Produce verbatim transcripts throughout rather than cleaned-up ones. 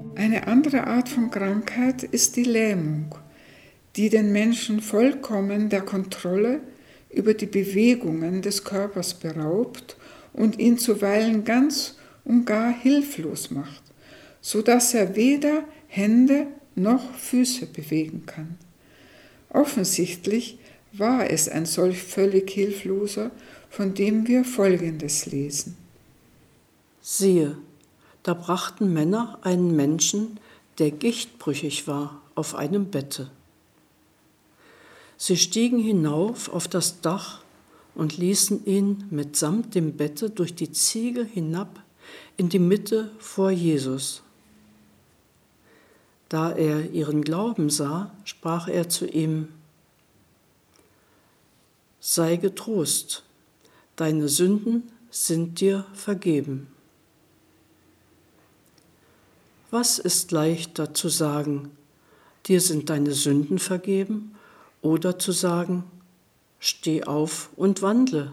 Eine andere Art von Krankheit ist die Lähmung, die den Menschen vollkommen der Kontrolle über die Bewegungen des Körpers beraubt und ihn zuweilen ganz und gar hilflos macht, so dass er weder Hände noch Füße bewegen kann. Offensichtlich war es ein solch völlig Hilfloser, von dem wir Folgendes lesen. Siehe, da brachten Männer einen Menschen, der gichtbrüchig war, auf einem Bette. Sie stiegen hinauf auf das Dach und ließen ihn mitsamt dem Bette durch die Ziegel hinab in die Mitte vor Jesus. Da er ihren Glauben sah, sprach er zu ihm: Sei getrost, deine Sünden sind dir vergeben. Was ist leichter zu sagen, dir sind deine Sünden vergeben, oder zu sagen, steh auf und wandle?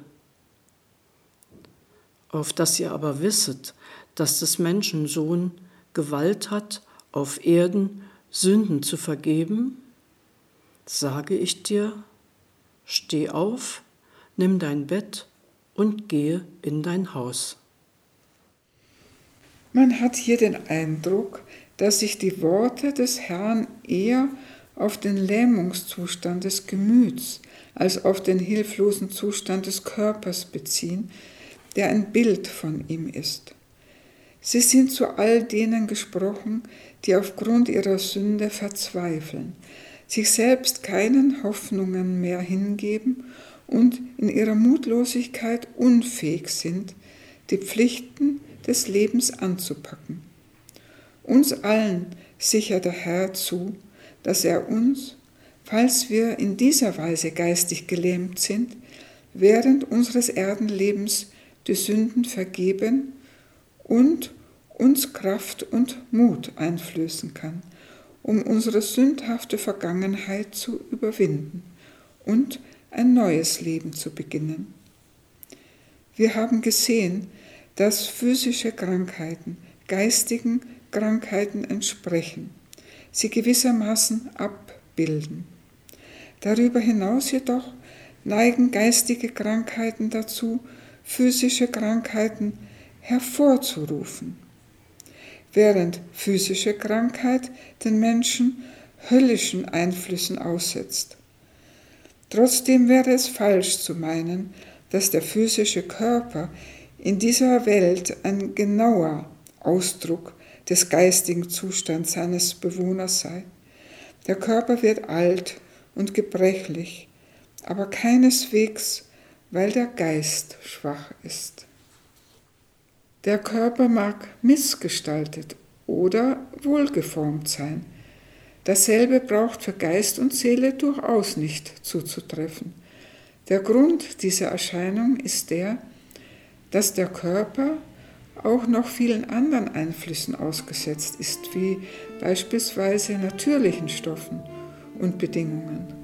Auf dass ihr aber wisset, dass des Menschensohn Gewalt hat, auf Erden Sünden zu vergeben, sage ich dir, steh auf, nimm dein Bett und gehe in dein Haus. Man hat hier den Eindruck, dass sich die Worte des Herrn eher auf den Lähmungszustand des Gemüts als auf den hilflosen Zustand des Körpers beziehen, der ein Bild von ihm ist. Sie sind zu all denen gesprochen, die aufgrund ihrer Sünde verzweifeln, sich selbst keinen Hoffnungen mehr hingeben und in ihrer Mutlosigkeit unfähig sind, die Pflichten des Lebens anzupacken. Uns allen sichert der Herr zu, dass er uns, falls wir in dieser Weise geistig gelähmt sind, während unseres Erdenlebens die Sünden vergeben und uns Kraft und Mut einflößen kann, um unsere sündhafte Vergangenheit zu überwinden und ein neues Leben zu beginnen. Wir haben gesehen, dass physische Krankheiten geistigen Krankheiten entsprechen, sie gewissermaßen abbilden. Darüber hinaus jedoch neigen geistige Krankheiten dazu, physische Krankheiten hervorzurufen, während physische Krankheit den Menschen höllischen Einflüssen aussetzt. Trotzdem wäre es falsch zu meinen, dass der physische Körper in dieser Welt ein genauer Ausdruck des geistigen Zustands seines Bewohners sei. Der Körper wird alt und gebrechlich, aber keineswegs, weil der Geist schwach ist. Der Körper mag missgestaltet oder wohlgeformt sein. Dasselbe braucht für Geist und Seele durchaus nicht zuzutreffen. Der Grund dieser Erscheinung ist der, dass der Körper auch noch vielen anderen Einflüssen ausgesetzt ist, wie beispielsweise natürlichen Stoffen und Bedingungen.